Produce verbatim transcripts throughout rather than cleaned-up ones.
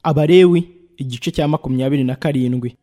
Abalewi igice cya makumyabiri na karindwi.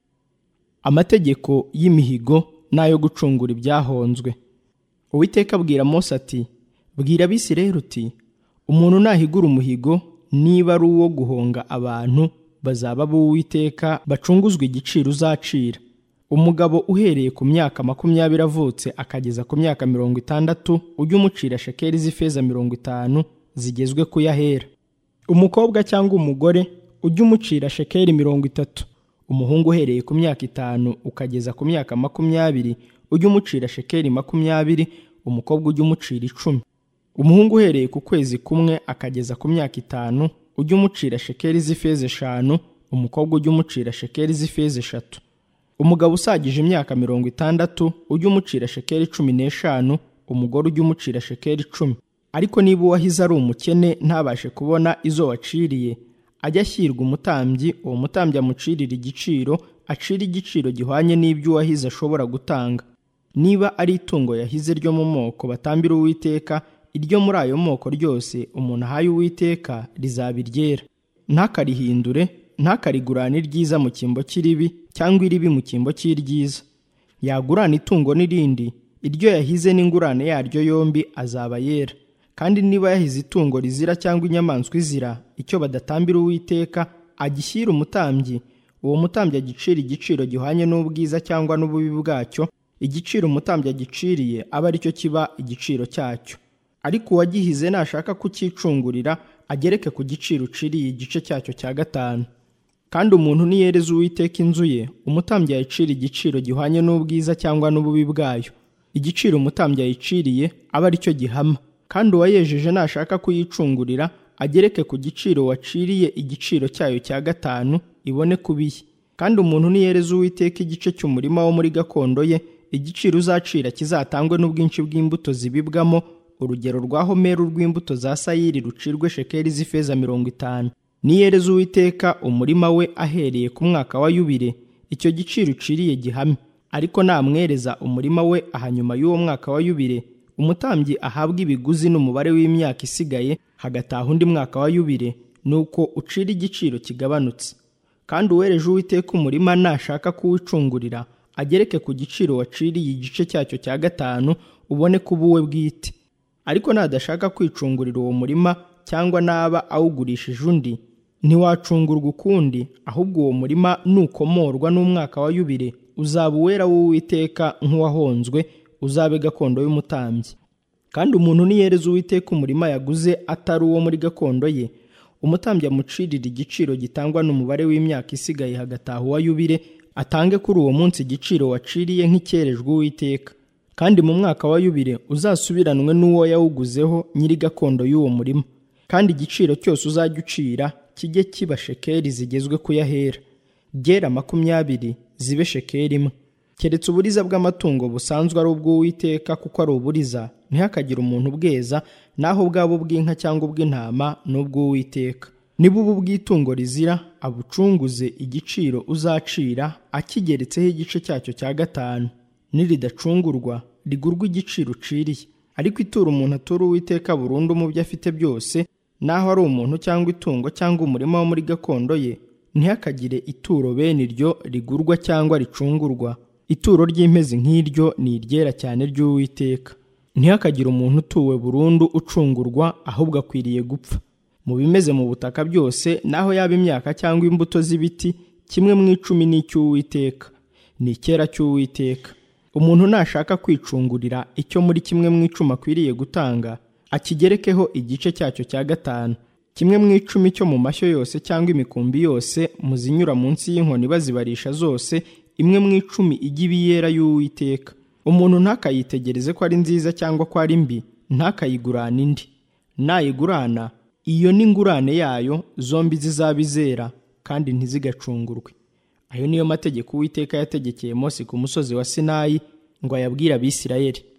Amategeko y'imihigo n'ayo gucungura ibyahonzwe. Uwiteka abwira Mose ati, bwira Abisirayeli uti, umuntu nahigura umuhigo niba ari uwo guhonga abantu, bazaba b'Uwiteka bacunguzwa igiciro uzacira. Umugabo uhereye ku myaka makumyabiri avutse akageza ku myaka mirongo itandatu ujye umucira shekeli z'ifeza mirongo itanu zigezwe ku yahera. Umukobwa cyangwa umugore ujye umucira shekeli mirongo itatu. Umuhungu uhereye ku myaka itanu ukageza ku myaka makumyabiri ujye umucira shekeli makumyabiri, umukobwa ujye umucira icumi. Umuhungu uhereye ku kwezi kumwe akageza ku myaka itanu ujye umucira shekeli z'ifeza eshanu, umukobwa ujye umucira shekeli z'ifeza eshatu. Umugabo usagije imyaka mirongo itandatu ujye umucira shekeli cumi n'eshanu, umugore ujye umucira shekeli icumi. Ariko niba uwahize ari umukene ntabashe kubona izo waciriye, ajya ashyirwa umutambyi, uwo mutambyi amucirira igiciro, acira igiciro gihwanye n'ibyo uwahize ashobora gutanga. Niba ari itungo yahize ryo mu moko batambira Uwiteka, iryo muri ayo moko ryose umuntu ahaye Uwiteka rizaba iryera. Ntakarihindure, ntakarigurane iryiza mu cyimbo cy'iribi cyangwa iribi mu cyimbo cy'iryiza. Yagurana itungo n'irindi, iryo yahize n'ingurane yaryo yombi azaba yera. Kandi niba yahize itungo rizira cyangwa inyamaswa izira, icyo badatambira Uwiteka, agishyira umutambyi, uwo mutambyi agicira igiciro gihwanye n'ubwiza cyangwa n'ububi bwacyo, igiciro umutambyi agiciriye aba ari cyo kiba igiciro cyacyo. Ariko uwagihize nashaka kucyicungurira, agereke ku giciro uciriye igice cyacyo cya gatanu. Kandi umuntu niyereza Uwiteka inzu ye, umutambyi yayicira igiciro gihwanye n'ubwiza cyangwa n'ububi bwayo. Igiciro umutambyi yayiciriye aba ari cyo gihama. Kandi uwayejeje nashaka kuyicungurira, agereke ku giciro waciriye igiciro cyayo cya gatanu, ibone kubiye. Kandi umuntu niyereza Uwiteka igice cy'umurima wo muri gakondo ye, igiciro uzacira kizatangwe n'ubwinshi bw'imbuto zibibwamo, urugero rwa homeru rw'imbuto za sayiri rucirwe shekeli z'ifeza mirongo itanu. Niyereza Uwiteka umurima we ahereye ku mwaka wa yubile, icyo giciro uciriye gihame. Ariko namwereza umurima we ahanyuma y'uwo mwaka wa yubile, umutambyi ahabwa ibiguzi n'umubare w'imyaka isigaye hagataha undi mwaka wa yubile, nuko ucira igiciro kigabanutse. Kandi uwereje Uwiteka umurima nashaka kuwicungurira, agereke ku giciro waciriye igice cyacyo cya gatanu, ubone kuba uwe bwite. Ariko nadashaka kwicungurira uwo murima cyangwa naba awugurishije undi, ntiwacungurwa ukundi, ahubwo uwo murima nukomorwa n'umwaka wa yubile, uzaba uwera w'Uwiteka nk'uwahonzwe, uzabe gakondo y'umutambyi. Kandi umuntu niyereza Uwiteka umurima yaguze atari uwo muri gakondo ye, umutambyi amucirira igiciro gitangwa n'umubare w'imyaka isigaye hagataha uwa yubile, atange kuri uwo munsi igiciro waciriye nk'icyerejwe Uwiteka. Kandi mu mwaka wa yubile uzasubiranwe n'uwo yawuguzeho nyiri gakondo y'uwo murima. Kandi igiciro cyose uzajya ucira kijye kiba shekeli zigezwe ku yahera, gera makumyabiri zibe shekeli imwe. Keretse uburiza bw'amatungo busanzwe ari ubw'Uwiteka, kuko ari uburiza, ntihakagire umuntu ubweza, naho bwabo bw'inka cyangwa ubw'intama n'ubw'Uwiteka. Niba ubu bw'itungo rizira, abucunguze igiciro uzacira akigeretseho igice cyacyo cya gatanu. Niridacungurwa, rigurwa igiciro uciriye. Ariko itura umuntu atura Uwiteka burundu mu byo afite byose, naho ari umuntu cyangwa itungo cyangwa umurima wo muri gakondo ye, ntihakagire ituro bene iryo rigurwa cyangwa ricungurwa. Ituro ry'impezi nk'iryo ni iryera cyane ry'Uwiteka. Ntihakagire umuntu utuwe burundu ucungurwa, ahubwo akwiriye gupfa. Mu bimeze mu butaka byose, naho yaba imyaka cyangwa imbuto z'ibiti, kimwe mu icumi ni icy'Uwiteka, ni icyera cy'Uwiteka. Umuntu nashaka kwicungurira icyo muri kimwe mu icumi akwiriye gutanga, akigerekeho igice cyacyo cya gatanu. Kimwe mu icumi cyo mu mashyo yose cyangwa imikumbi yose muzinyura munsi y'inkoni bazibarisha zose, imwe mu icumi ijya iba iyera y'Uwiteka. Umuntu ntakayitegereze ko ari nziza cyangwa ko ari mbi, ntakayigurane indi. Nayigurana, iyo n'ingurane yayo zombi zizaba izera, kandi ntizigacungurwe. Ayo niyo mategeko Uwiteka yategekeye Mose ku musozi wa Sinayi ngo ayabwire Abisirayeli.